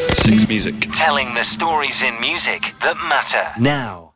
Six Music. Telling the stories in music that matter. Now.